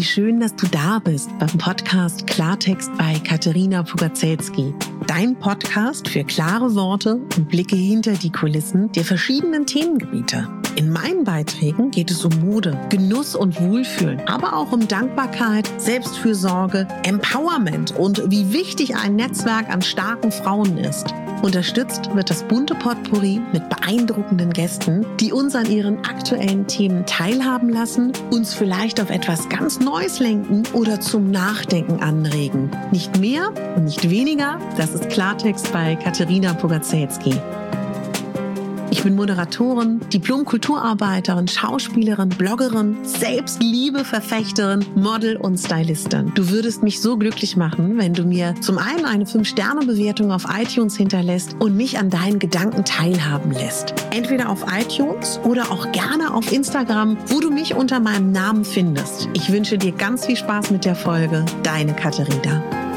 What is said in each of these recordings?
Wie schön, dass du da bist beim Podcast Klartext bei Katerina Pugacelski. Dein Podcast für klare Worte und Blicke hinter die Kulissen der verschiedenen Themengebiete. In meinen Beiträgen geht es um Mode, Genuss und Wohlfühlen, aber auch um Dankbarkeit, Selbstfürsorge, Empowerment und wie wichtig ein Netzwerk an starken Frauen ist. Unterstützt wird das bunte Potpourri mit beeindruckenden Gästen, die uns an ihren aktuellen Themen teilhaben lassen, uns vielleicht auf etwas ganz Neues lenken oder zum Nachdenken anregen. Nicht mehr und nicht weniger, das ist Klartext bei Katerina Pugacelski. Ich bin Moderatorin, Diplom-Kulturarbeiterin, Schauspielerin, Bloggerin, Selbstliebe-Verfechterin, Model und Stylistin. Du würdest mich so glücklich machen, wenn du mir zum einen eine 5-Sterne-Bewertung auf iTunes hinterlässt und mich an deinen Gedanken teilhaben lässt. Entweder auf iTunes oder auch gerne auf Instagram, wo du mich unter meinem Namen findest. Ich wünsche dir ganz viel Spaß mit der Folge. Deine Katerina.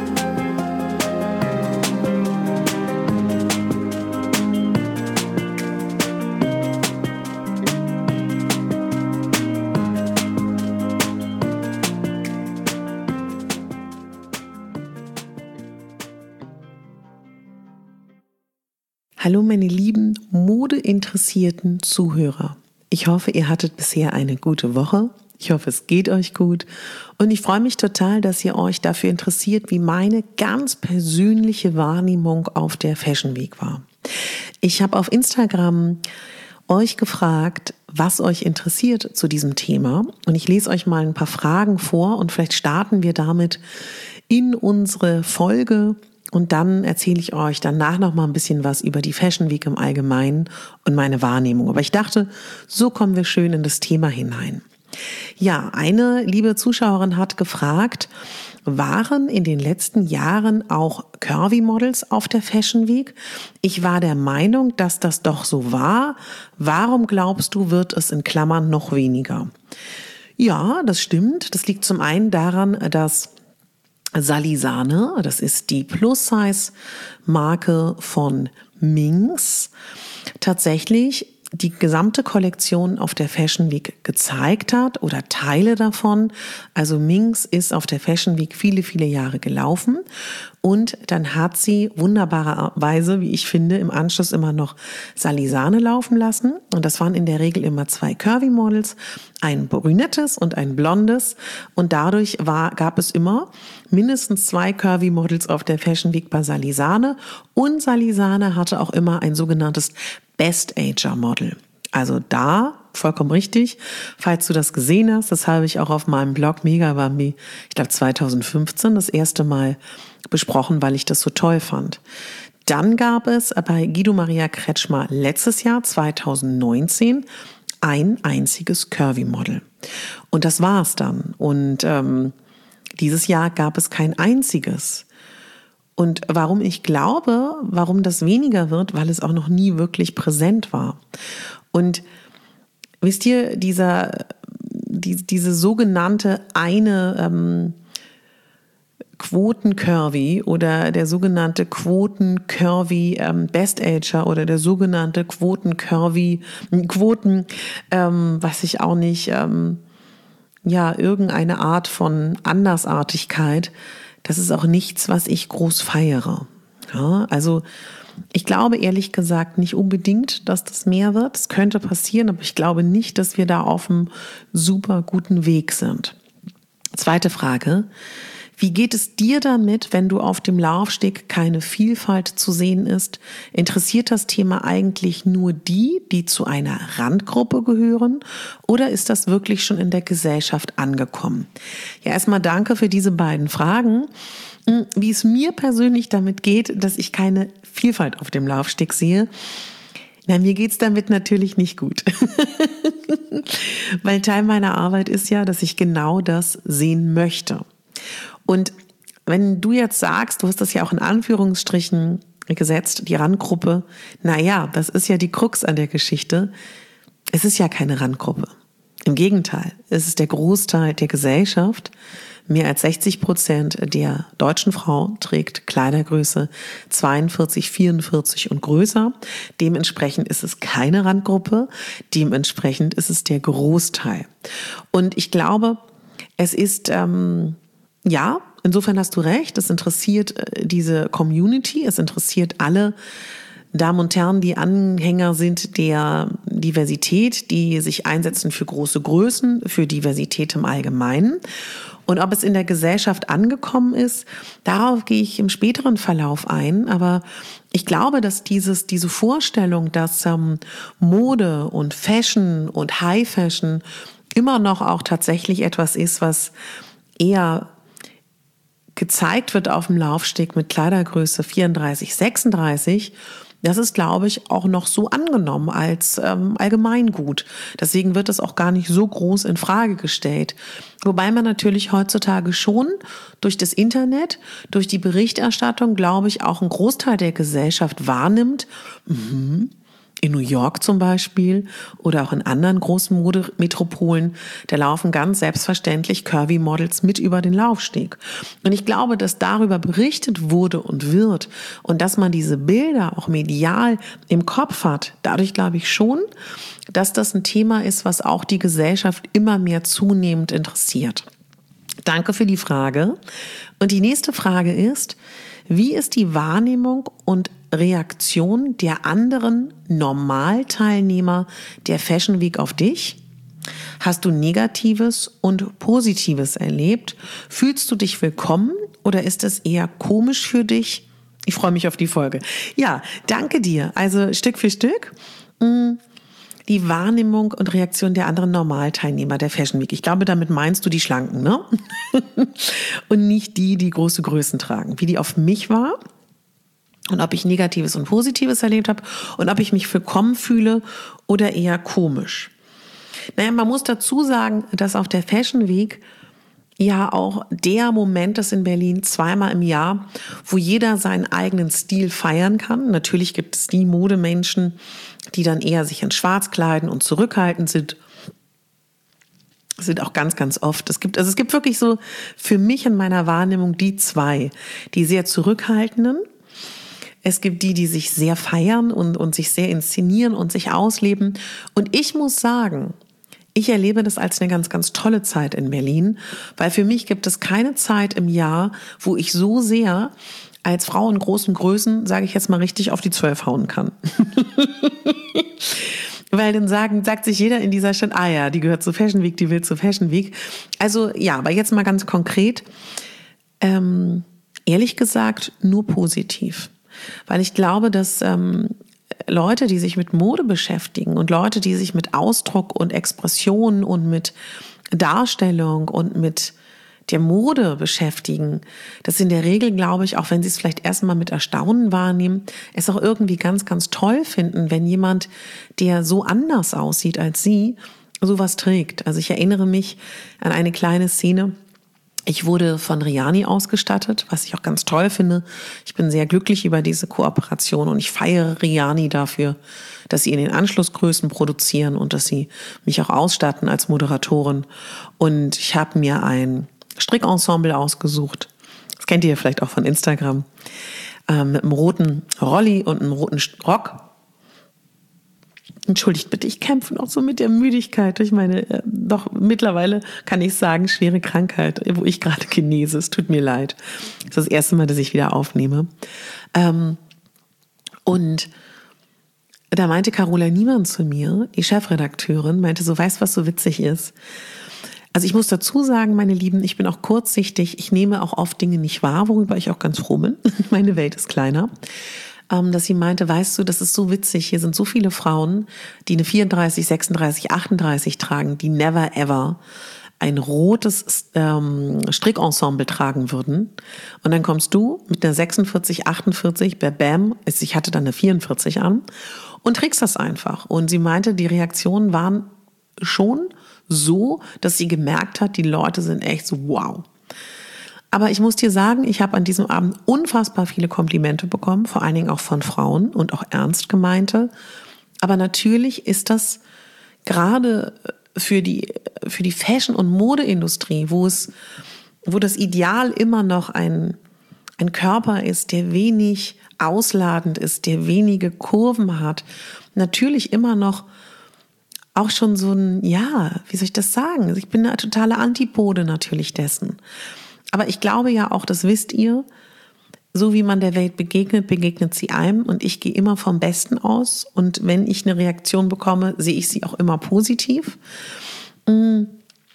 Hallo meine lieben modeinteressierten Zuhörer. Ich hoffe, ihr hattet bisher eine gute Woche. Ich hoffe, es geht euch gut. Und ich freue mich total, dass ihr euch dafür interessiert, wie meine ganz persönliche Wahrnehmung auf der Fashion Week war. Ich habe auf Instagram euch gefragt, was euch interessiert zu diesem Thema. Und ich lese euch mal ein paar Fragen vor und vielleicht starten wir damit in unsere Folge. Und dann erzähle ich euch danach noch mal ein bisschen was über die Fashion Week im Allgemeinen und meine Wahrnehmung. Aber ich dachte, so kommen wir schön in das Thema hinein. Ja, eine liebe Zuschauerin hat gefragt, waren in den letzten Jahren auch Curvy-Models auf der Fashion Week? Ich war der Meinung, dass das doch so war. Warum glaubst du, wird es in Klammern noch weniger? Ja, das stimmt. Das liegt zum einen daran, dass Salisane, das ist die Plus-Size-Marke von Minx, tatsächlich die gesamte Kollektion auf der Fashion Week gezeigt hat oder Teile davon. Also Minx ist auf der Fashion Week viele, viele Jahre gelaufen und dann hat sie wunderbarerweise, wie ich finde, im Anschluss immer noch Salisane laufen lassen. Und das waren in der Regel immer 2 Curvy-Models, ein brünettes und ein blondes. Und dadurch gab es immer mindestens 2 Curvy-Models auf der Fashion Week bei Salisane. Und Salisane hatte auch immer ein sogenanntes Best-Ager-Model. Also da, vollkommen richtig, falls du das gesehen hast, das habe ich auch auf meinem Blog Mega Bambi, ich glaube 2015, das erste Mal besprochen, weil ich das so toll fand. Dann gab es bei Guido Maria Kretschmer letztes Jahr, 2019, ein einziges Curvy-Model. Und das war's dann. Und dieses Jahr gab es kein einziges. Und warum ich glaube, warum das weniger wird, weil es auch noch nie wirklich präsent war. Und wisst ihr, diese sogenannte eine Quoten-Curvy oder der sogenannte Quoten-Curvy Best-Ager oder der sogenannte Quoten-Curvy, weiß ich auch nicht, irgendeine Art von Andersartigkeit, das ist auch nichts, was ich groß feiere. Ja, also ich glaube ehrlich gesagt nicht unbedingt, dass das mehr wird. Es könnte passieren, aber ich glaube nicht, dass wir da auf einem super guten Weg sind. Zweite Frage. Wie geht es dir damit, wenn du auf dem Laufsteg keine Vielfalt zu sehen ist? Interessiert das Thema eigentlich nur die zu einer Randgruppe gehören? Oder ist das wirklich schon in der Gesellschaft angekommen? Ja, erstmal danke für diese beiden Fragen. Wie es mir persönlich damit geht, dass ich keine Vielfalt auf dem Laufsteg sehe, na, mir geht's damit natürlich nicht gut. Weil Teil meiner Arbeit ist ja, dass ich genau das sehen möchte. Und wenn du jetzt sagst, du hast das ja auch in Anführungsstrichen gesetzt, die Randgruppe, naja, das ist ja die Krux an der Geschichte. Es ist ja keine Randgruppe. Im Gegenteil, es ist der Großteil der Gesellschaft. Mehr als 60% der deutschen Frau trägt Kleidergröße 42, 44 und größer. Dementsprechend ist es keine Randgruppe. Dementsprechend ist es der Großteil. Und ich glaube, Es ist, ja, insofern hast du recht, es interessiert diese Community, es interessiert alle Damen und Herren, die Anhänger sind der Diversität, die sich einsetzen für große Größen, für Diversität im Allgemeinen. Und ob es in der Gesellschaft angekommen ist, darauf gehe ich im späteren Verlauf ein. Aber ich glaube, dass diese Vorstellung, dass Mode und Fashion und High Fashion immer noch auch tatsächlich etwas ist, was eher gezeigt wird auf dem Laufsteg mit Kleidergröße 34, 36, das ist, glaube ich, auch noch so angenommen als Allgemeingut. Deswegen wird es auch gar nicht so groß in Frage gestellt. Wobei man natürlich heutzutage schon durch das Internet, durch die Berichterstattung, glaube ich, auch einen Großteil der Gesellschaft wahrnimmt. In New York zum Beispiel oder auch in anderen großen Modemetropolen, da laufen ganz selbstverständlich Curvy-Models mit über den Laufsteg. Und ich glaube, dass darüber berichtet wurde und wird und dass man diese Bilder auch medial im Kopf hat, dadurch glaube ich schon, dass das ein Thema ist, was auch die Gesellschaft immer mehr zunehmend interessiert. Danke für die Frage. Und die nächste Frage ist, wie ist die Wahrnehmung und Reaktion der anderen Normalteilnehmer der Fashion Week auf dich? Hast du Negatives und Positives erlebt? Fühlst du dich willkommen oder ist es eher komisch für dich? Ich freue mich auf die Folge. Ja, danke dir. Also Stück für Stück. Die Wahrnehmung und Reaktion der anderen Normalteilnehmer der Fashion Week. Ich glaube, damit meinst du die Schlanken, ne? Und nicht die große Größen tragen. Wie die auf mich war und ob ich Negatives und Positives erlebt habe und ob ich mich willkommen fühle oder eher komisch. Naja, man muss dazu sagen, dass auf der Fashion Week ja auch der Moment ist in Berlin zweimal im Jahr, wo jeder seinen eigenen Stil feiern kann. Natürlich gibt es die Modemenschen, die dann eher sich in Schwarz kleiden und zurückhaltend sind. Sind auch ganz, ganz oft. Es gibt wirklich so für mich in meiner Wahrnehmung die zwei, die sehr zurückhaltenden. Es gibt die sich sehr feiern und sich sehr inszenieren und sich ausleben. Und ich muss sagen, ich erlebe das als eine ganz, ganz tolle Zeit in Berlin, weil für mich gibt es keine Zeit im Jahr, wo ich so sehr als Frau in großen Größen, sage ich jetzt mal richtig, auf die 12 hauen kann. Weil dann sagt sich jeder in dieser Stadt, ah ja, die gehört zur Fashion Week, die will zur Fashion Week. Also ja, aber jetzt mal ganz konkret, ehrlich gesagt, nur positiv. Weil ich glaube, dass Leute, die sich mit Mode beschäftigen und Leute, die sich mit Ausdruck und Expression und mit Darstellung und mit der Mode beschäftigen, das in der Regel, glaube ich, auch wenn sie es vielleicht erstmal mit Erstaunen wahrnehmen, es auch irgendwie ganz, ganz toll finden, wenn jemand, der so anders aussieht als sie, sowas trägt. Also ich erinnere mich an eine kleine Szene. Ich wurde von Rihanna ausgestattet, was ich auch ganz toll finde. Ich bin sehr glücklich über diese Kooperation und ich feiere Rihanna dafür, dass sie in den Anschlussgrößen produzieren und dass sie mich auch ausstatten als Moderatorin. Und ich habe mir ein Strickensemble ausgesucht. Das kennt ihr vielleicht auch von Instagram. Mit einem roten Rolli und einem roten Rock. Entschuldigt bitte, ich kämpfe noch so mit der Müdigkeit durch meine, doch mittlerweile kann ich sagen, schwere Krankheit, wo ich gerade genese. Es tut mir leid. Das ist das erste Mal, dass ich wieder aufnehme. Und da meinte Carola Niemann zu mir, die Chefredakteurin, meinte so, weißt du, was so witzig ist? Also ich muss dazu sagen, meine Lieben, ich bin auch kurzsichtig. Ich nehme auch oft Dinge nicht wahr, worüber ich auch ganz froh bin. Meine Welt ist kleiner. Dass sie meinte, weißt du, das ist so witzig, hier sind so viele Frauen, die eine 34, 36, 38 tragen, die never ever ein rotes Strickensemble tragen würden. Und dann kommst du mit einer 46, 48, bam, ich hatte dann eine 44 an und trägst das einfach. Und sie meinte, die Reaktionen waren schon so, dass sie gemerkt hat, die Leute sind echt so wow. Aber ich muss dir sagen, ich habe an diesem Abend unfassbar viele Komplimente bekommen, vor allen Dingen auch von Frauen und auch ernst gemeinte. Aber natürlich ist das gerade für die Fashion- und Modeindustrie, wo das Ideal immer noch ein Körper ist, der wenig ausladend ist, der wenige Kurven hat, natürlich immer noch auch schon so ein, ja, wie soll ich das sagen? Ich bin eine totale Antipode natürlich dessen. Aber ich glaube ja auch, das wisst ihr, so wie man der Welt begegnet, begegnet sie einem. Und ich gehe immer vom Besten aus. Und wenn ich eine Reaktion bekomme, sehe ich sie auch immer positiv. Und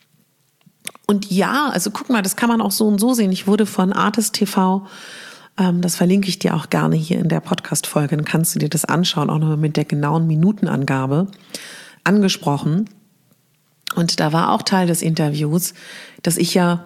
ja, also guck mal, das kann man auch so und so sehen. Ich wurde von Artist TV, das verlinke ich dir auch gerne hier in der Podcast-Folge, dann kannst du dir das anschauen, auch nochmal mit der genauen Minutenangabe, angesprochen. Und da war auch Teil des Interviews, dass ich ja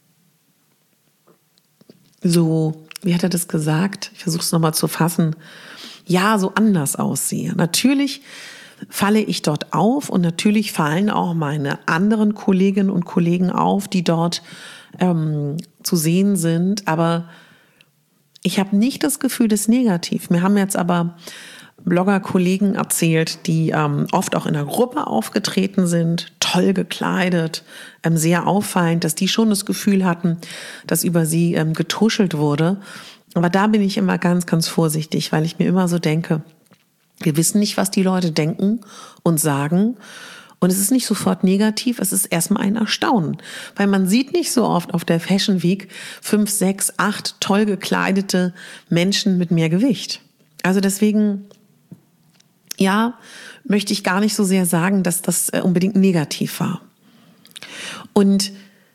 so, wie hat er das gesagt? Ich versuche es nochmal zu fassen. Ja, so anders aussehe. Natürlich falle ich dort auf und natürlich fallen auch meine anderen Kolleginnen und Kollegen auf, die dort zu sehen sind. Aber ich habe nicht das Gefühl, das ist negativ. Mir haben jetzt aber Blogger-Kollegen erzählt, die oft auch in einer Gruppe aufgetreten sind, toll gekleidet, sehr auffallend, dass die schon das Gefühl hatten, dass über sie getuschelt wurde. Aber da bin ich immer ganz, ganz vorsichtig, weil ich mir immer so denke, wir wissen nicht, was die Leute denken und sagen. Und es ist nicht sofort negativ, es ist erstmal ein Erstaunen. Weil man sieht nicht so oft auf der Fashion Week 5, 6, 8 toll gekleidete Menschen mit mehr Gewicht. Also deswegen, ja, möchte ich gar nicht so sehr sagen, dass das unbedingt negativ war. Und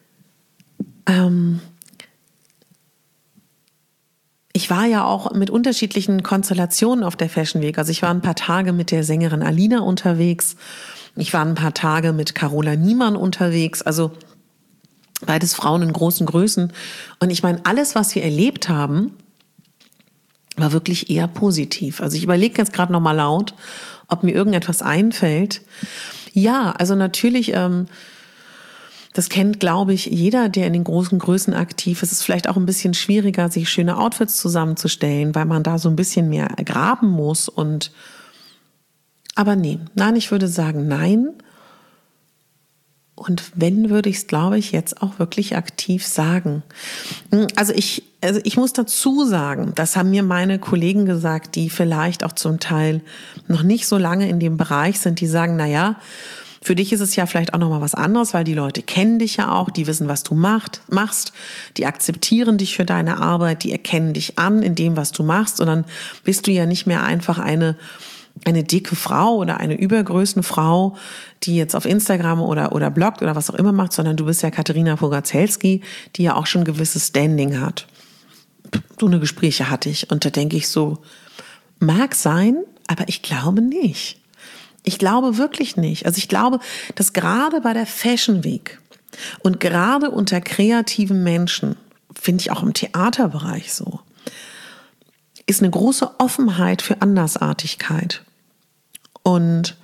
ich war ja auch mit unterschiedlichen Konstellationen auf der Fashion Week. Also ich war ein paar Tage mit der Sängerin Alina unterwegs. Ich war ein paar Tage mit Carola Niemann unterwegs. Also beides Frauen in großen Größen. Und ich meine, alles, was wir erlebt haben, war wirklich eher positiv. Also ich überlege jetzt gerade nochmal laut, ob mir irgendetwas einfällt. Ja, also natürlich, das kennt, glaube ich, jeder, der in den großen Größen aktiv ist. Es ist vielleicht auch ein bisschen schwieriger, sich schöne Outfits zusammenzustellen, weil man da so ein bisschen mehr graben muss. Aber nein, ich würde sagen nein. Und wenn, würde ich es, glaube ich, jetzt auch wirklich aktiv sagen. Also ich muss dazu sagen, das haben mir meine Kollegen gesagt, die vielleicht auch zum Teil noch nicht so lange in dem Bereich sind, die sagen, naja, für dich ist es ja vielleicht auch nochmal was anderes, weil die Leute kennen dich ja auch, die wissen, was du machst, die akzeptieren dich für deine Arbeit, die erkennen dich an in dem, was du machst, und dann bist du ja nicht mehr einfach eine dicke Frau oder eine Übergrößenfrau, die jetzt auf Instagram oder bloggt oder was auch immer macht, sondern du bist ja Katharina Pogacelski, die ja auch schon ein gewisses Standing hat. So eine Gespräche hatte ich und da denke ich so, mag sein, aber ich glaube nicht. Ich glaube wirklich nicht. Also ich glaube, dass gerade bei der Fashion Week und gerade unter kreativen Menschen, finde ich auch im Theaterbereich so, ist eine große Offenheit für Andersartigkeit. Und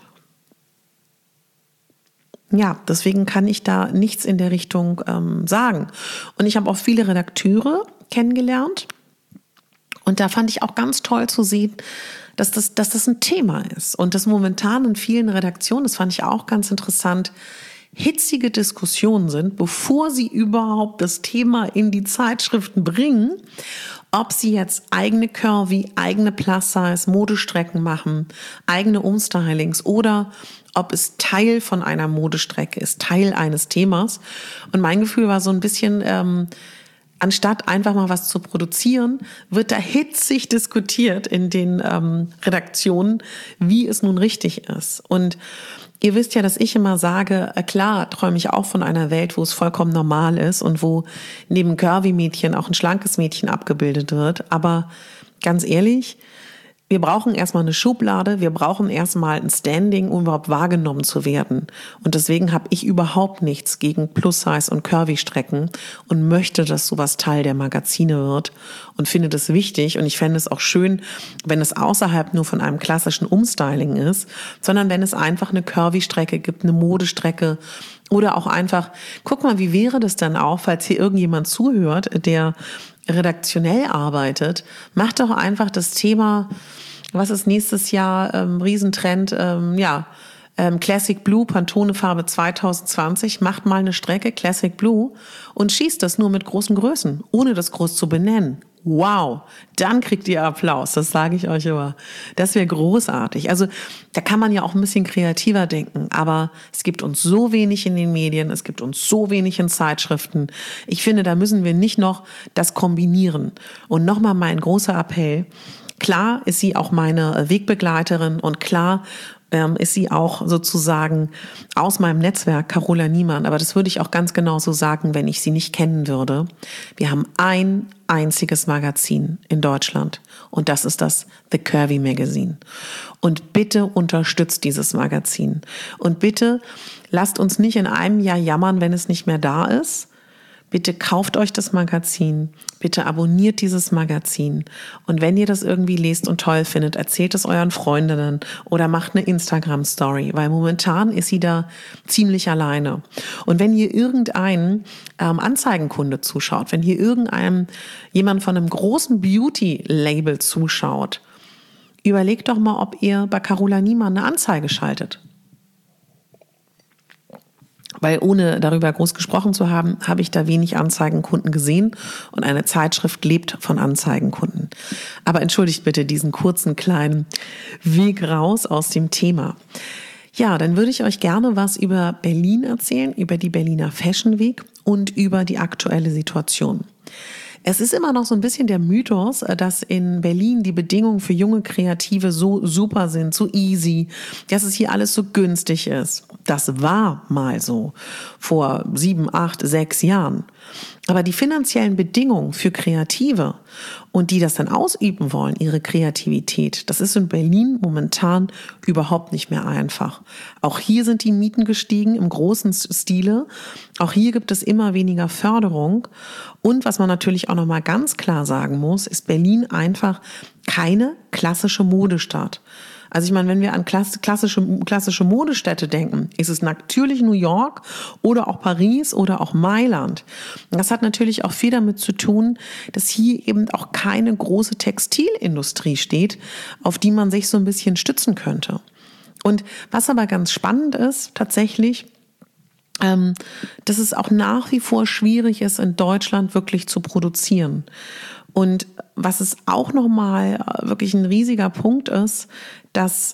ja, deswegen kann ich da nichts in der Richtung sagen. Und ich habe auch viele Redakteure kennengelernt. Und da fand ich auch ganz toll zu sehen, dass das ein Thema ist. Und das momentan in vielen Redaktionen, das fand ich auch ganz interessant, hitzige Diskussionen sind, bevor sie überhaupt das Thema in die Zeitschriften bringen, ob sie jetzt eigene Curvy, eigene Plus-Size, Modestrecken machen, eigene Umstylings oder ob es Teil von einer Modestrecke ist, Teil eines Themas. Und mein Gefühl war so ein bisschen, anstatt einfach mal was zu produzieren, wird da hitzig diskutiert in den Redaktionen, wie es nun richtig ist. Und ihr wisst ja, dass ich immer sage, klar träume ich auch von einer Welt, wo es vollkommen normal ist und wo neben Curvy-Mädchen auch ein schlankes Mädchen abgebildet wird. Aber ganz ehrlich, wir brauchen erstmal eine Schublade, wir brauchen erstmal ein Standing, um überhaupt wahrgenommen zu werden. Und deswegen habe ich überhaupt nichts gegen Plus-Size und Curvy-Strecken und möchte, dass sowas Teil der Magazine wird und finde das wichtig. Und ich fände es auch schön, wenn es außerhalb nur von einem klassischen Umstyling ist, sondern wenn es einfach eine Curvy-Strecke gibt, eine Modestrecke oder auch einfach, guck mal, wie wäre das dann auch, falls hier irgendjemand zuhört, der redaktionell arbeitet, macht doch einfach das Thema, was ist nächstes Jahr, Riesentrend, Classic Blue, Pantone-Farbe 2020, macht mal eine Strecke Classic Blue und schießt das nur mit großen Größen, ohne das groß zu benennen, wow, dann kriegt ihr Applaus, das sage ich euch immer. Das wäre großartig. Also da kann man ja auch ein bisschen kreativer denken, aber es gibt uns so wenig in den Medien, es gibt uns so wenig in Zeitschriften. Ich finde, da müssen wir nicht noch das kombinieren. Und nochmal mein großer Appell, klar ist sie auch meine Wegbegleiterin und klar ist sie auch sozusagen aus meinem Netzwerk, Carola Niemann. Aber das würde ich auch ganz genauso sagen, wenn ich sie nicht kennen würde. Wir haben ein einziges Magazin in Deutschland und das ist das The Curvy Magazine. Und bitte unterstützt dieses Magazin. Und bitte lasst uns nicht in einem Jahr jammern, wenn es nicht mehr da ist. Bitte kauft euch das Magazin, bitte abonniert dieses Magazin und wenn ihr das irgendwie lest und toll findet, erzählt es euren Freundinnen oder macht eine Instagram-Story, weil momentan ist sie da ziemlich alleine. Und wenn hier irgendein Anzeigenkunde zuschaut, wenn hier jemand von einem großen Beauty-Label zuschaut, überlegt doch mal, ob ihr bei Carola Niemann eine Anzeige schaltet. Weil ohne darüber groß gesprochen zu haben, habe ich da wenig Anzeigenkunden gesehen und eine Zeitschrift lebt von Anzeigenkunden. Aber entschuldigt bitte diesen kurzen kleinen Weg raus aus dem Thema. Ja, dann würde ich euch gerne was über Berlin erzählen, über die Berliner Fashion Week und über die aktuelle Situation. Es ist immer noch so ein bisschen der Mythos, dass in Berlin die Bedingungen für junge Kreative so super sind, so easy, dass es hier alles so günstig ist. Das war mal so vor 7, 8, 6 Jahren. Aber die finanziellen Bedingungen für Kreative und die das dann ausüben wollen, ihre Kreativität, das ist in Berlin momentan überhaupt nicht mehr einfach. Auch hier sind die Mieten gestiegen im großen Stile. Auch hier gibt es immer weniger Förderung. Und was man natürlich auch nochmal ganz klar sagen muss, ist Berlin einfach keine klassische Modestadt. Also ich meine, wenn wir an klassische Modestädte denken, ist es natürlich New York oder auch Paris oder auch Mailand. Das hat natürlich auch viel damit zu tun, dass hier eben auch keine große Textilindustrie steht, auf die man sich so ein bisschen stützen könnte. Und was aber ganz spannend ist, tatsächlich, dass es auch nach wie vor schwierig ist, in Deutschland wirklich zu produzieren. Und was es auch nochmal wirklich ein riesiger Punkt ist, dass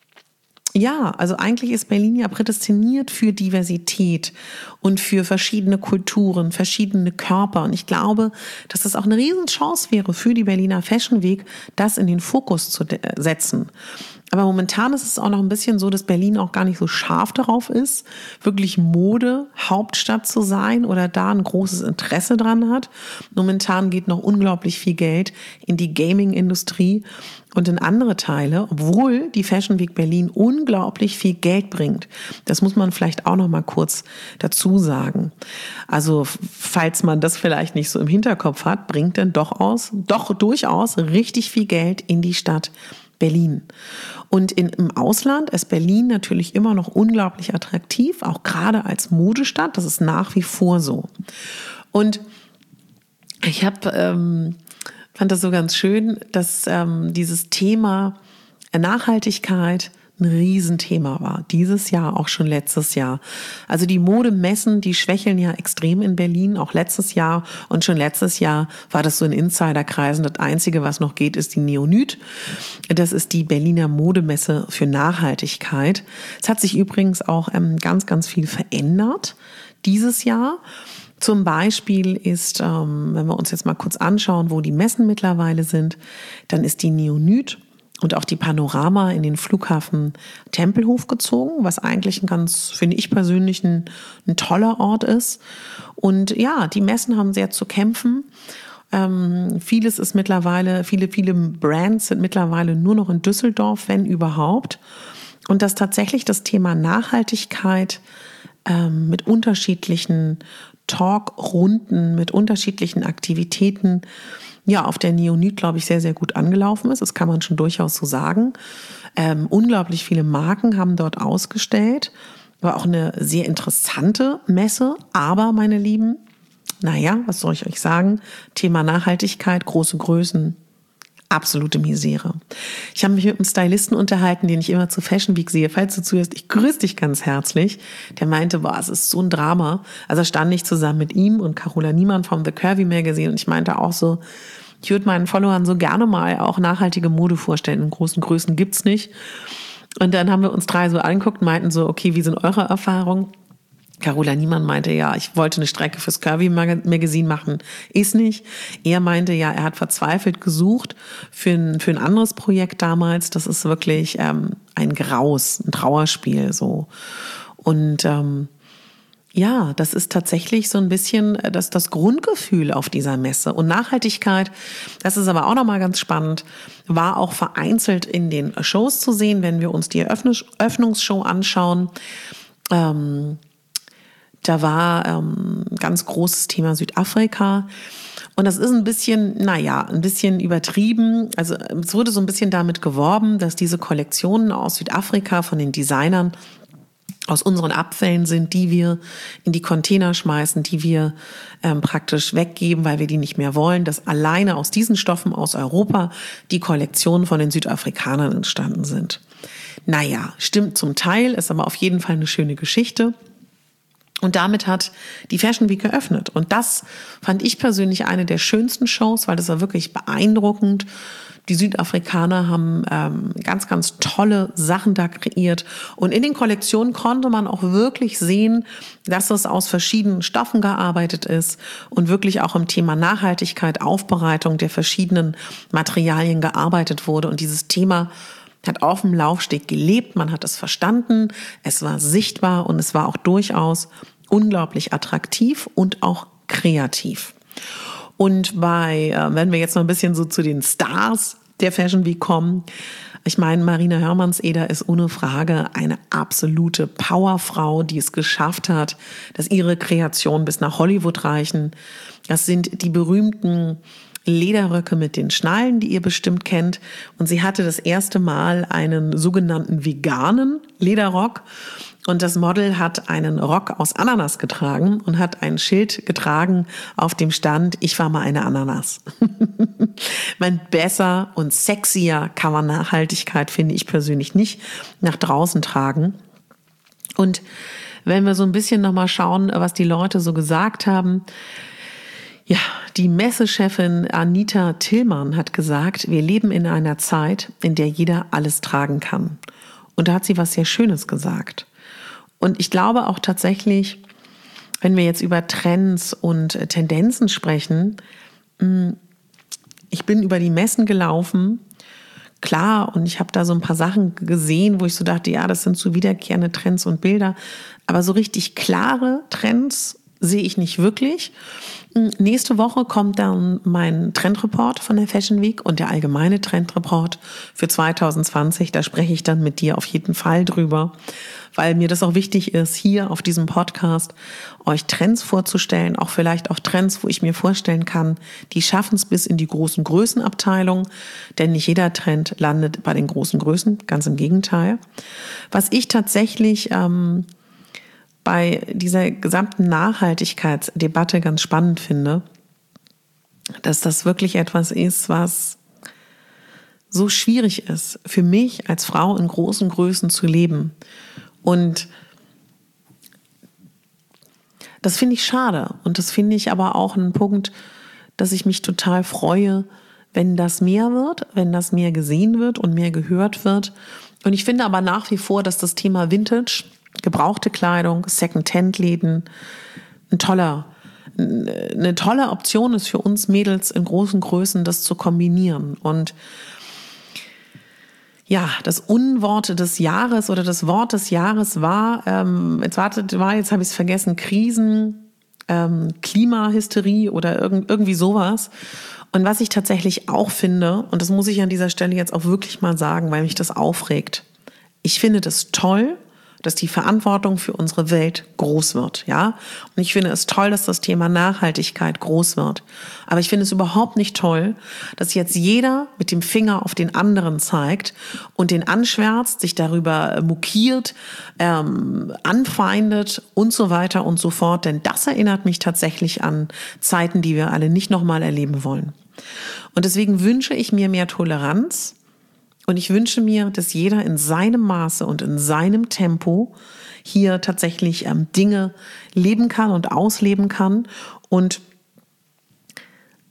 also eigentlich ist Berlin ja prädestiniert für Diversität und für verschiedene Kulturen, verschiedene Körper. Und ich glaube, dass das auch eine Riesenchance wäre für die Berliner Fashion Week, das in den Fokus zu setzen. Aber momentan ist es auch noch ein bisschen so, dass Berlin auch gar nicht so scharf darauf ist, wirklich Mode-Hauptstadt zu sein oder da ein großes Interesse dran hat. Momentan geht noch unglaublich viel Geld in die Gaming-Industrie und in andere Teile, obwohl die Fashion Week Berlin unglaublich viel Geld bringt. Das muss man vielleicht auch noch mal kurz dazu sagen. Also falls man das vielleicht nicht so im Hinterkopf hat, bringt denn doch durchaus richtig viel Geld in die Stadt Berlin. Und im Ausland ist Berlin natürlich immer noch unglaublich attraktiv, auch gerade als Modestadt. Das ist nach wie vor so. Und ich fand das so ganz schön, dass dieses Thema Nachhaltigkeit ein Riesenthema war. Dieses Jahr, auch schon letztes Jahr. Also die Modemessen, die schwächeln ja extrem in Berlin, auch letztes Jahr. Und schon letztes Jahr war das so in Insiderkreisen. Das Einzige, was noch geht, ist die Neonyd. Das ist die Berliner Modemesse für Nachhaltigkeit. Es hat sich übrigens auch ganz, ganz viel verändert dieses Jahr. Zum Beispiel ist, wenn wir uns jetzt mal kurz anschauen, wo die Messen mittlerweile sind, dann ist die Neonyd und auch die Panorama in den Flughafen Tempelhof gezogen, was eigentlich finde ich persönlich, ein toller Ort ist. Und ja, die Messen haben sehr zu kämpfen. Viele Brands sind mittlerweile nur noch in Düsseldorf, wenn überhaupt. Und dass tatsächlich das Thema Nachhaltigkeit mit unterschiedlichen Talkrunden, mit unterschiedlichen Aktivitäten auf der Neonyd, glaube ich, sehr, sehr gut angelaufen ist. Das kann man schon durchaus so sagen. Unglaublich viele Marken haben dort ausgestellt. War auch eine sehr interessante Messe. Aber, meine Lieben, was soll ich euch sagen? Thema Nachhaltigkeit, große Größen, absolute Misere. Ich habe mich mit einem Stylisten unterhalten, den ich immer zur Fashion Week sehe. Falls du zuhörst, ich grüße dich ganz herzlich. Der meinte, es ist so ein Drama. Also stand ich zusammen mit ihm und Carola Niemann vom The Curvy Magazine und ich meinte auch so, Ich würde meinen Followern so gerne mal auch nachhaltige Mode vorstellen. In großen Größen gibt's nicht. Und dann haben wir uns 3 so angeguckt, meinten so, okay, wie sind eure Erfahrungen? Carola Niemann meinte, ja, ich wollte eine Strecke fürs Curvy Magazine machen, ist nicht. Er meinte, ja, er hat verzweifelt gesucht für ein anderes Projekt damals. Das ist wirklich ein Graus, ein Trauerspiel so. Und ja, das ist tatsächlich so ein bisschen das Grundgefühl auf dieser Messe. Und Nachhaltigkeit, das ist aber auch nochmal ganz spannend, war auch vereinzelt in den Shows zu sehen, wenn wir uns die Eröffnungsshow anschauen. Da war ein ganz großes Thema Südafrika. Und das ist ein bisschen übertrieben. Also es wurde so ein bisschen damit geworben, dass diese Kollektionen aus Südafrika von den Designern aus unseren Abfällen sind, die wir in die Container schmeißen, die wir praktisch weggeben, weil wir die nicht mehr wollen, dass alleine aus diesen Stoffen aus Europa die Kollektionen von den Südafrikanern entstanden sind. Naja, stimmt zum Teil, ist aber auf jeden Fall eine schöne Geschichte. Und damit hat die Fashion Week geöffnet. Und das fand ich persönlich eine der schönsten Shows, weil das war wirklich beeindruckend. Die Südafrikaner haben ganz, ganz tolle Sachen da kreiert. Und in den Kollektionen konnte man auch wirklich sehen, dass es aus verschiedenen Stoffen gearbeitet ist und wirklich auch im Thema Nachhaltigkeit, Aufbereitung der verschiedenen Materialien gearbeitet wurde. Und dieses Thema hat auf dem Laufsteg gelebt, man hat es verstanden, es war sichtbar und es war auch durchaus unglaublich attraktiv und auch kreativ. Und wenn wir jetzt noch ein bisschen so zu den Stars der Fashion Week kommen, ich meine, Marina Hörmannseder ist ohne Frage eine absolute Powerfrau, die es geschafft hat, dass ihre Kreationen bis nach Hollywood reichen. Das sind die berühmten Lederröcke mit den Schnallen, die ihr bestimmt kennt. Und sie hatte das erste Mal einen sogenannten veganen Lederrock. Und das Model hat einen Rock aus Ananas getragen und hat ein Schild getragen, auf dem stand, ich war mal eine Ananas. Besser und sexier kann man Nachhaltigkeit, finde ich persönlich, nicht nach draußen tragen. Und wenn wir so ein bisschen nochmal schauen, was die Leute so gesagt haben, ja, die Messechefin Anita Tillmann hat gesagt, wir leben in einer Zeit, in der jeder alles tragen kann. Und da hat sie was sehr Schönes gesagt. Und ich glaube auch tatsächlich, wenn wir jetzt über Trends und Tendenzen sprechen, ich bin über die Messen gelaufen, klar, und ich habe da so ein paar Sachen gesehen, wo ich so dachte, ja, das sind so wiederkehrende Trends und Bilder, aber so richtig klare Trends sehe ich nicht wirklich. Nächste Woche kommt dann mein Trendreport von der Fashion Week und der allgemeine Trendreport für 2020. Da spreche ich dann mit dir auf jeden Fall drüber, weil mir das auch wichtig ist, hier auf diesem Podcast euch Trends vorzustellen, auch vielleicht auch Trends, wo ich mir vorstellen kann, die schaffen es bis in die großen Größenabteilung, denn nicht jeder Trend landet bei den großen Größen, ganz im Gegenteil. Was ich tatsächlich bei dieser gesamten Nachhaltigkeitsdebatte ganz spannend finde, dass das wirklich etwas ist, was so schwierig ist, für mich als Frau in großen Größen zu leben. Und das finde ich schade. Und das finde ich aber auch einen Punkt, dass ich mich total freue, wenn das mehr wird, wenn das mehr gesehen wird und mehr gehört wird. Und ich finde aber nach wie vor, dass das Thema Vintage, gebrauchte Kleidung, Second-Hand-Läden eine tolle Option ist für uns Mädels in großen Größen, das zu kombinieren. Und ja, das Unwort des Jahres oder das Wort des Jahres war, jetzt habe ich es vergessen, Krisen, Klimahysterie oder irgendwie sowas. Und was ich tatsächlich auch finde, und das muss ich an dieser Stelle jetzt auch wirklich mal sagen, weil mich das aufregt, ich finde das toll, dass die Verantwortung für unsere Welt groß wird, ja. Und ich finde es toll, dass das Thema Nachhaltigkeit groß wird. Aber ich finde es überhaupt nicht toll, dass jetzt jeder mit dem Finger auf den anderen zeigt und den anschwärzt, sich darüber mokiert, anfeindet und so weiter und so fort. Denn das erinnert mich tatsächlich an Zeiten, die wir alle nicht nochmal erleben wollen. Und deswegen wünsche ich mir mehr Toleranz. Und ich wünsche mir, dass jeder in seinem Maße und in seinem Tempo hier tatsächlich Dinge leben kann und ausleben kann. Und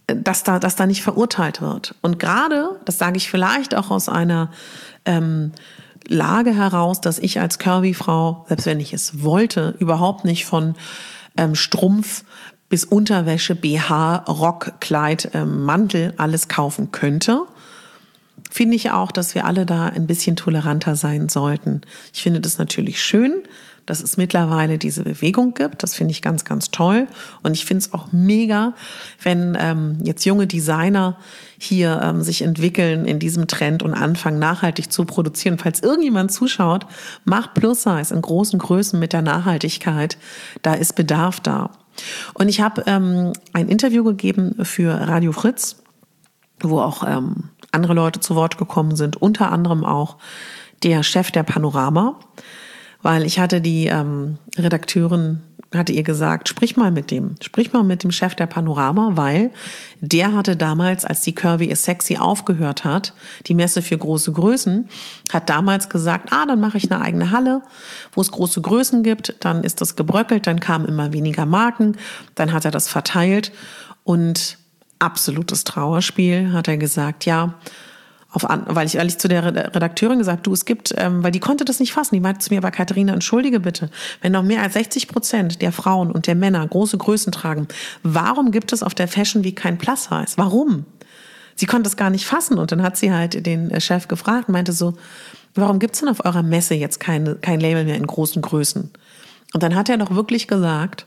dass da nicht verurteilt wird. Und gerade, das sage ich vielleicht auch aus einer Lage heraus, dass ich als Curvy-Frau, selbst wenn ich es wollte, überhaupt nicht von Strumpf bis Unterwäsche, BH, Rock, Kleid, Mantel alles kaufen könnte, finde ich auch, dass wir alle da ein bisschen toleranter sein sollten. Ich finde das natürlich schön, dass es mittlerweile diese Bewegung gibt. Das finde ich ganz, ganz toll. Und ich finde es auch mega, wenn jetzt junge Designer hier sich entwickeln in diesem Trend und anfangen, nachhaltig zu produzieren. Falls irgendjemand zuschaut, macht Plus-Size in großen Größen mit der Nachhaltigkeit. Da ist Bedarf da. Und ich habe ein Interview gegeben für Radio Fritz, wo auch andere Leute zu Wort gekommen sind, unter anderem auch der Chef der Panorama, weil ich hatte die Redakteurin, hatte ihr gesagt, sprich mal mit dem Chef der Panorama, weil der hatte damals, als die Curvy is Sexy aufgehört hat, die Messe für große Größen, hat damals gesagt, dann mache ich eine eigene Halle, wo es große Größen gibt, dann ist das gebröckelt, dann kamen immer weniger Marken, dann hat er das verteilt und absolutes Trauerspiel, hat er gesagt, ja, weil ich zu der Redakteurin gesagt, es gibt, weil die konnte das nicht fassen, die meinte zu mir, aber Katharina, entschuldige bitte, wenn noch mehr als 60% der Frauen und der Männer große Größen tragen, warum gibt es auf der Fashion Week kein Plus-Size? Warum? Sie konnte es gar nicht fassen und dann hat sie halt den Chef gefragt und meinte so, warum gibt es denn auf eurer Messe jetzt kein Label mehr in großen Größen? Und dann hat er doch wirklich gesagt,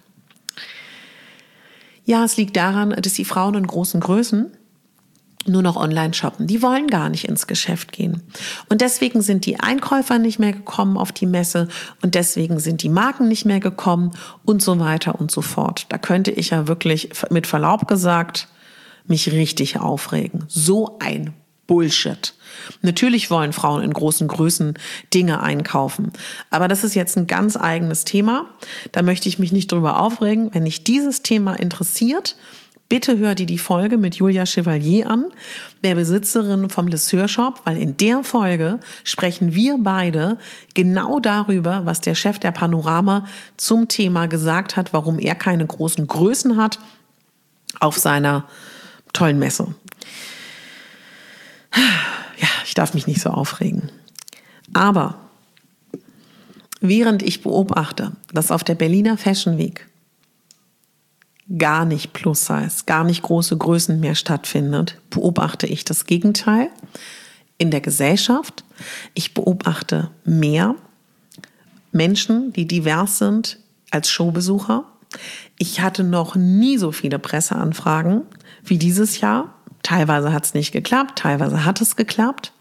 ja, es liegt daran, dass die Frauen in großen Größen nur noch online shoppen. Die wollen gar nicht ins Geschäft gehen. Und deswegen sind die Einkäufer nicht mehr gekommen auf die Messe und deswegen sind die Marken nicht mehr gekommen und so weiter und so fort. Da könnte ich ja wirklich mit Verlaub gesagt mich richtig aufregen. So ein Bullshit. Natürlich wollen Frauen in großen Größen Dinge einkaufen. Aber das ist jetzt ein ganz eigenes Thema. Da möchte ich mich nicht drüber aufregen. Wenn dich dieses Thema interessiert, bitte hör dir die Folge mit Julia Chevalier an, der Besitzerin vom Lesseur Shop, weil in der Folge sprechen wir beide genau darüber, was der Chef der Panorama zum Thema gesagt hat, warum er keine großen Größen hat auf seiner tollen Messe. Ja, ich darf mich nicht so aufregen. Aber während ich beobachte, dass auf der Berliner Fashion Week gar nicht Plus-Size, gar nicht große Größen mehr stattfindet, beobachte ich das Gegenteil in der Gesellschaft. Ich beobachte mehr Menschen, die divers sind als Showbesucher. Ich hatte noch nie so viele Presseanfragen wie dieses Jahr. Teilweise hat es nicht geklappt, teilweise hat es geklappt.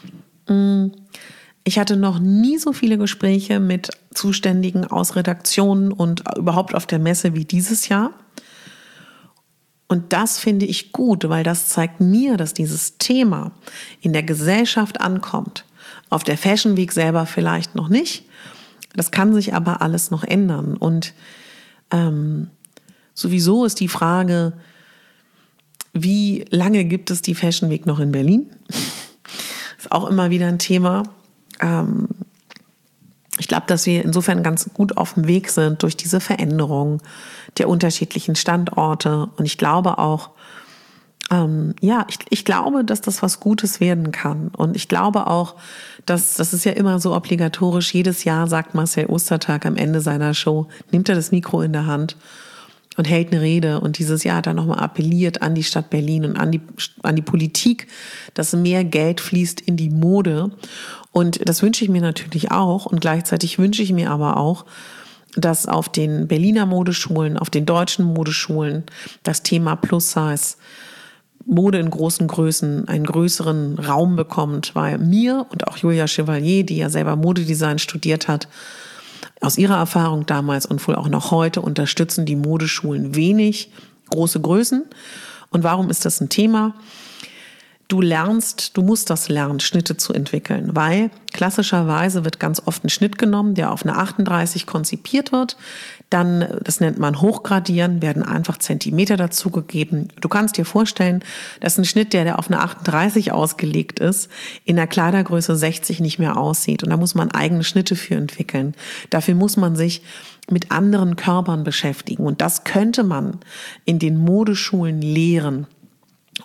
Ich hatte noch nie so viele Gespräche mit Zuständigen aus Redaktionen und überhaupt auf der Messe wie dieses Jahr. Und das finde ich gut, weil das zeigt mir, dass dieses Thema in der Gesellschaft ankommt. Auf der Fashion Week selber vielleicht noch nicht. Das kann sich aber alles noch ändern. Und sowieso ist die Frage, wie lange gibt es die Fashion Week noch in Berlin? Ist auch immer wieder ein Thema. Ich glaube, dass wir insofern ganz gut auf dem Weg sind durch diese Veränderung der unterschiedlichen Standorte. Und ich glaube auch, ich glaube, dass das was Gutes werden kann. Und ich glaube auch, dass das ist ja immer so obligatorisch. Jedes Jahr sagt Marcel Ostertag am Ende seiner Show, nimmt er das Mikro in der Hand und hält eine Rede. Und dieses Jahr hat er nochmal appelliert an die Stadt Berlin und an die Politik, dass mehr Geld fließt in die Mode. Und das wünsche ich mir natürlich auch. Und gleichzeitig wünsche ich mir aber auch, dass auf den Berliner Modeschulen, auf den deutschen Modeschulen das Thema Plus-Size, Mode in großen Größen einen größeren Raum bekommt, weil mir und auch Julia Chevalier, die ja selber Modedesign studiert hat, aus ihrer Erfahrung damals und wohl auch noch heute unterstützen die Modeschulen wenig große Größen. Und warum ist das ein Thema? Du musst das lernen, Schnitte zu entwickeln, weil klassischerweise wird ganz oft ein Schnitt genommen, der auf eine 38 konzipiert wird. Dann, das nennt man Hochgradieren, werden einfach Zentimeter dazugegeben. Du kannst dir vorstellen, dass ein Schnitt, der auf eine 38 ausgelegt ist, in der Kleidergröße 60 nicht mehr aussieht. Und da muss man eigene Schnitte für entwickeln. Dafür muss man sich mit anderen Körpern beschäftigen. Und das könnte man in den Modeschulen lehren.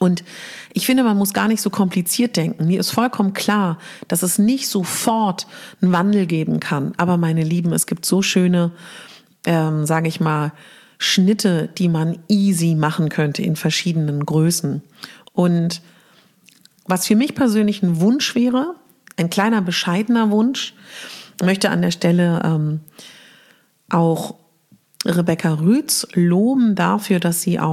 Und ich finde, man muss gar nicht so kompliziert denken. Mir ist vollkommen klar, dass es nicht sofort einen Wandel geben kann. Aber meine Lieben, es gibt so schöne, sage ich mal, Schnitte, die man easy machen könnte in verschiedenen Größen. Und was für mich persönlich ein Wunsch wäre, ein kleiner bescheidener Wunsch, möchte an der Stelle auch Rebecca Rütz loben dafür, dass sie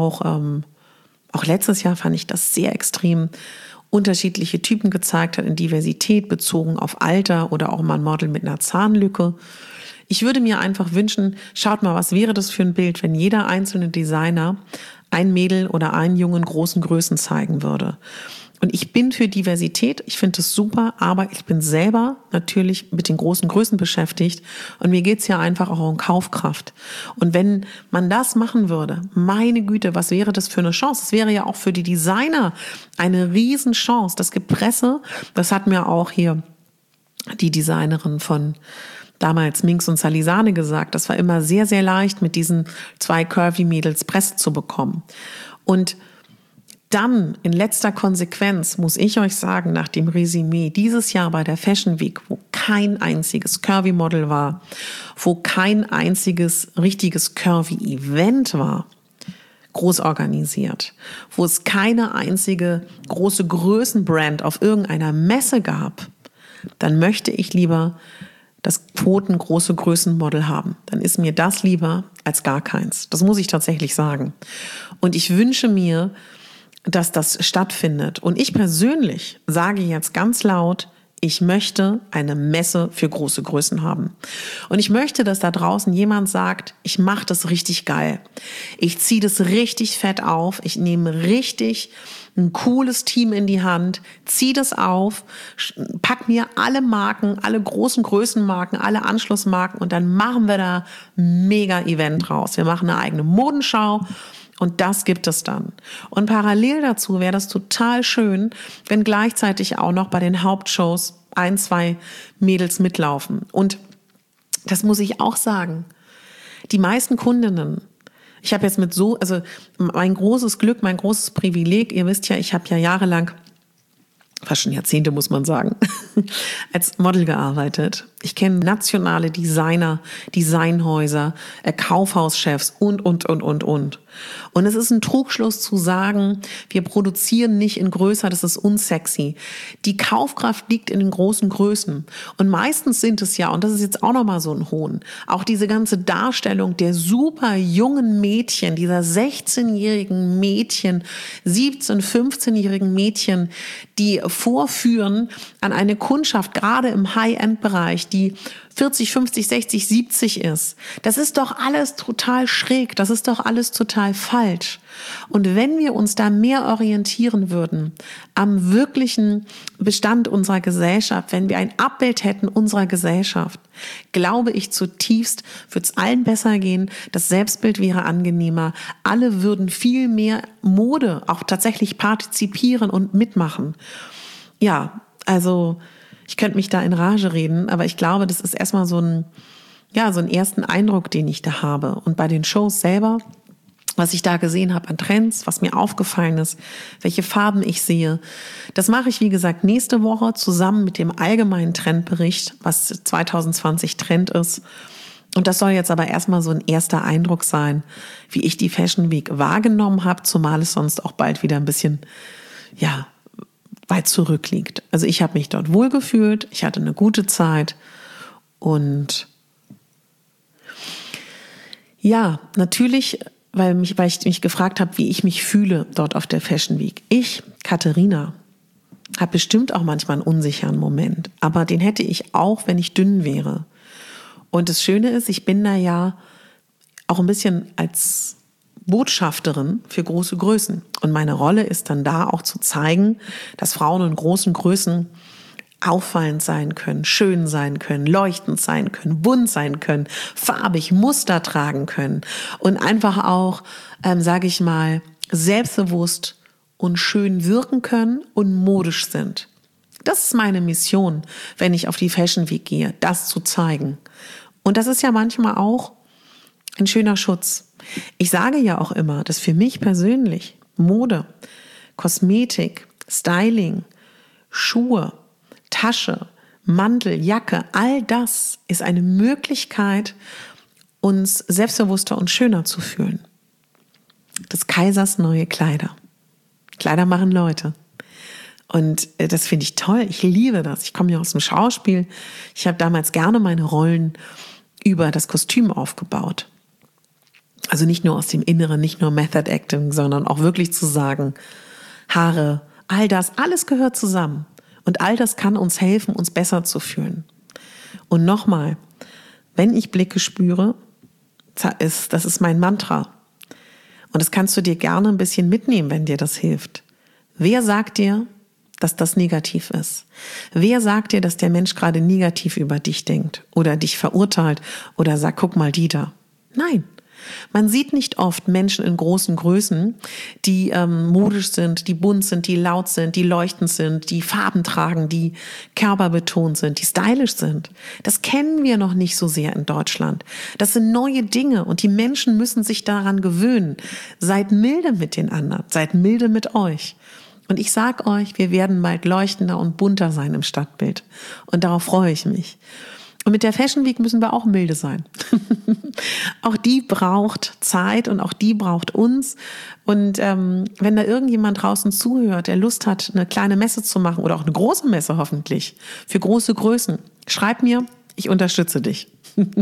auch letztes Jahr fand ich das sehr extrem, unterschiedliche Typen gezeigt hat in Diversität bezogen auf Alter oder auch mal ein Model mit einer Zahnlücke. Ich würde mir einfach wünschen, schaut mal, was wäre das für ein Bild, wenn jeder einzelne Designer ein Mädel oder einen Jungen großen Größen zeigen würde. Und ich bin für Diversität, ich finde es super, aber ich bin selber natürlich mit den großen Größen beschäftigt und mir geht's ja einfach auch um Kaufkraft. Und wenn man das machen würde, meine Güte, was wäre das für eine Chance? Es wäre ja auch für die Designer eine Riesenchance. Das Gepresse, das hat mir auch hier die Designerin von damals Minx und Salisane gesagt, das war immer sehr, sehr leicht, mit diesen 2 Curvy-Mädels Presse zu bekommen. Und dann in letzter Konsequenz muss ich euch sagen, nach dem Resümee dieses Jahr bei der Fashion Week, wo kein einziges Curvy-Model war, wo kein einziges richtiges Curvy-Event war, groß organisiert, wo es keine einzige große Größenbrand auf irgendeiner Messe gab, dann möchte ich lieber das große Größenmodel haben. Dann ist mir das lieber als gar keins. Das muss ich tatsächlich sagen. Und ich wünsche mir, dass das stattfindet. Und ich persönlich sage jetzt ganz laut, ich möchte eine Messe für große Größen haben. Und ich möchte, dass da draußen jemand sagt, ich mache das richtig geil. Ich ziehe das richtig fett auf. Ich nehme richtig ein cooles Team in die Hand, ziehe das auf, pack mir alle Marken, alle großen Größenmarken, alle Anschlussmarken und dann machen wir da ein Mega-Event draus. Wir machen eine eigene Modenschau. Und das gibt es dann. Und parallel dazu wäre das total schön, wenn gleichzeitig auch noch bei den Hauptshows 1, 2 Mädels mitlaufen. Und das muss ich auch sagen. Die meisten Kundinnen, ich habe jetzt mein großes Glück, mein großes Privileg, ihr wisst ja, ich habe ja jahrelang, fast schon Jahrzehnte muss man sagen, als Model gearbeitet. Ich kenne nationale Designer, Designhäuser, Kaufhauschefs und. Und es ist ein Trugschluss zu sagen, wir produzieren nicht in größer, das ist unsexy. Die Kaufkraft liegt in den großen Größen. Und meistens sind es ja, und das ist jetzt auch nochmal so ein Hohn, auch diese ganze Darstellung der super jungen Mädchen, dieser 16-jährigen Mädchen, 17-, 15-jährigen Mädchen, die vorführen an eine Kundschaft, gerade im High-End-Bereich, die 40, 50, 60, 70 ist. Das ist doch alles total schräg, das ist doch alles total falsch. Und wenn wir uns da mehr orientieren würden am wirklichen Bestand unserer Gesellschaft, wenn wir ein Abbild hätten unserer Gesellschaft, glaube ich zutiefst, würde es allen besser gehen, das Selbstbild wäre angenehmer, alle würden viel mehr Mode auch tatsächlich partizipieren und mitmachen. Ja, also ich könnte mich da in Rage reden, aber ich glaube, das ist erstmal so einen ersten Eindruck, den ich da habe. Und bei den Shows selber, was ich da gesehen habe an Trends, was mir aufgefallen ist, welche Farben ich sehe, das mache ich, wie gesagt, nächste Woche zusammen mit dem allgemeinen Trendbericht, was 2020 Trend ist. Und das soll jetzt aber erstmal so ein erster Eindruck sein, wie ich die Fashion Week wahrgenommen habe, zumal es sonst auch bald wieder ein bisschen, weit zurückliegt. Also ich habe mich dort wohlgefühlt, ich hatte eine gute Zeit und ja, natürlich, weil ich mich gefragt habe, wie ich mich fühle dort auf der Fashion Week. Ich, Katharina, habe bestimmt auch manchmal einen unsicheren Moment, aber den hätte ich auch, wenn ich dünn wäre. Und das Schöne ist, ich bin da ja auch ein bisschen als Botschafterin für große Größen. Und meine Rolle ist dann da auch zu zeigen, dass Frauen in großen Größen auffallend sein können, schön sein können, leuchtend sein können, bunt sein können, farbig Muster tragen können und einfach auch, sage ich mal, selbstbewusst und schön wirken können und modisch sind. Das ist meine Mission, wenn ich auf die Fashion Week gehe, das zu zeigen. Und das ist ja manchmal auch ein schöner Schutz. Ich sage ja auch immer, dass für mich persönlich Mode Kosmetik, Styling, Schuhe, Tasche, Mantel, Jacke, all das ist eine Möglichkeit, uns selbstbewusster und schöner zu fühlen. Des Kaisers neue Kleider. Kleider machen Leute. Und das finde ich toll. Ich liebe das. Ich komme ja aus dem Schauspiel. Ich habe damals gerne meine Rollen über das Kostüm aufgebaut. Also nicht nur aus dem Inneren, nicht nur Method Acting, sondern auch wirklich zu sagen, Haare, all das, alles gehört zusammen. Und all das kann uns helfen, uns besser zu fühlen. Und nochmal, wenn ich Blicke spüre, das ist mein Mantra. Und das kannst du dir gerne ein bisschen mitnehmen, wenn dir das hilft. Wer sagt dir, dass das negativ ist? Wer sagt dir, dass der Mensch gerade negativ über dich denkt oder dich verurteilt oder sagt, guck mal die da? Nein. Man sieht nicht oft Menschen in großen Größen, die modisch sind, die bunt sind, die laut sind, die leuchtend sind, die Farben tragen, die körperbetont sind, die stylisch sind. Das kennen wir noch nicht so sehr in Deutschland. Das sind neue Dinge und die Menschen müssen sich daran gewöhnen. Seid milde mit den anderen, seid milde mit euch. Und ich sag euch, wir werden bald leuchtender und bunter sein im Stadtbild. Und darauf freue ich mich. Und mit der Fashion Week müssen wir auch milde sein. Auch die braucht Zeit und auch die braucht uns. Und wenn da irgendjemand draußen zuhört, der Lust hat, eine kleine Messe zu machen oder auch eine große Messe hoffentlich, für große Größen, schreib mir, ich unterstütze dich.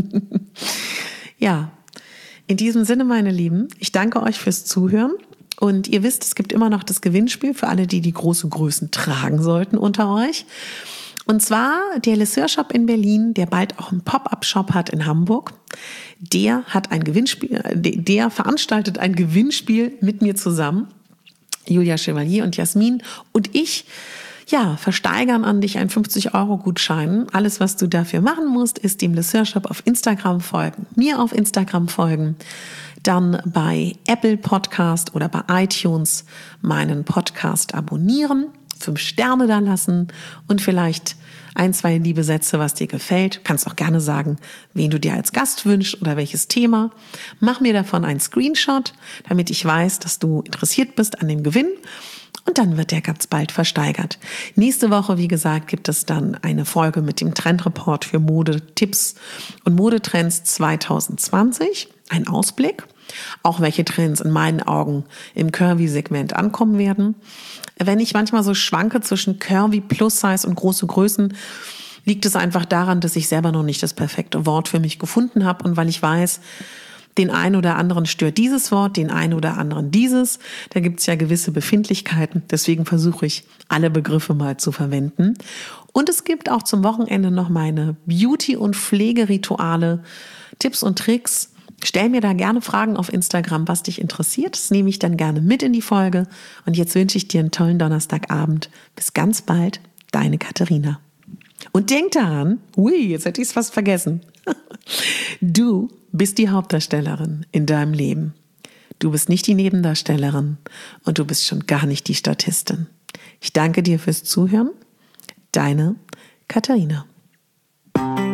Ja, in diesem Sinne, meine Lieben, ich danke euch fürs Zuhören. Und ihr wisst, es gibt immer noch das Gewinnspiel für alle, die große Größen tragen sollten unter euch. Und zwar der Le Sœur Shop in Berlin, der bald auch einen Pop-up-Shop hat in Hamburg. Der hat ein Gewinnspiel, der veranstaltet ein Gewinnspiel mit mir zusammen. Julia Chevalier und Jasmin und ich, versteigern an dich einen 50-Euro-Gutschein. Alles, was du dafür machen musst, ist dem Le Sœur Shop auf Instagram folgen, mir auf Instagram folgen, dann bei Apple Podcast oder bei iTunes meinen Podcast abonnieren, 5 Sterne da lassen und vielleicht 1, 2 liebe Sätze, was dir gefällt. Kannst auch gerne sagen, wen du dir als Gast wünschst oder welches Thema. Mach mir davon einen Screenshot, damit ich weiß, dass du interessiert bist an dem Gewinn. Und dann wird der ganz bald versteigert. Nächste Woche, wie gesagt, gibt es dann eine Folge mit dem Trendreport für Modetipps und Modetrends 2020. Ein Ausblick. Auch welche Trends in meinen Augen im Curvy-Segment ankommen werden. Wenn ich manchmal so schwanke zwischen Curvy, Plus-Size und große Größen, liegt es einfach daran, dass ich selber noch nicht das perfekte Wort für mich gefunden habe und weil ich weiß, den einen oder anderen stört dieses Wort, den einen oder anderen dieses. Da gibt es ja gewisse Befindlichkeiten. Deswegen versuche ich, alle Begriffe mal zu verwenden. Und es gibt auch zum Wochenende noch meine Beauty- und Pflegerituale, Tipps und Tricks. Stell mir da gerne Fragen auf Instagram, was dich interessiert. Das nehme ich dann gerne mit in die Folge. Und jetzt wünsche ich dir einen tollen Donnerstagabend. Bis ganz bald, deine Katharina. Und denk daran, jetzt hätte ich es fast vergessen. Du bist die Hauptdarstellerin in deinem Leben. Du bist nicht die Nebendarstellerin und du bist schon gar nicht die Statistin. Ich danke dir fürs Zuhören. Deine Katharina.